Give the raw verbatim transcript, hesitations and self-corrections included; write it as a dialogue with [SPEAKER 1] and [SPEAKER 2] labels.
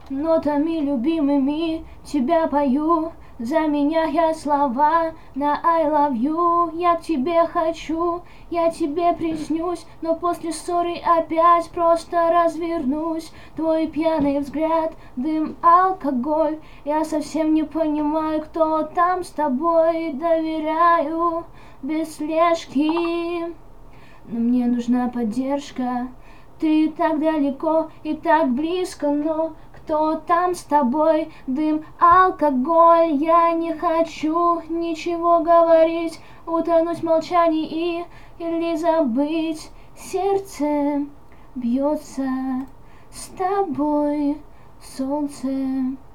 [SPEAKER 1] нотами любимыми тебя пою. Заменяя слова на I love you. Я к тебе хочу, я тебе приснюсь, но после ссоры опять просто развернусь. Твой пьяный взгляд, дым, алкоголь. Я совсем не понимаю, кто там с тобой. Доверяю без слежки, но мне нужна поддержка. Ты так далеко и так близко, но кто там с тобой? Дым, алкоголь. Я не хочу ничего говорить, утонуть в молчании или забыть. Сердце бьется с тобой, солнце.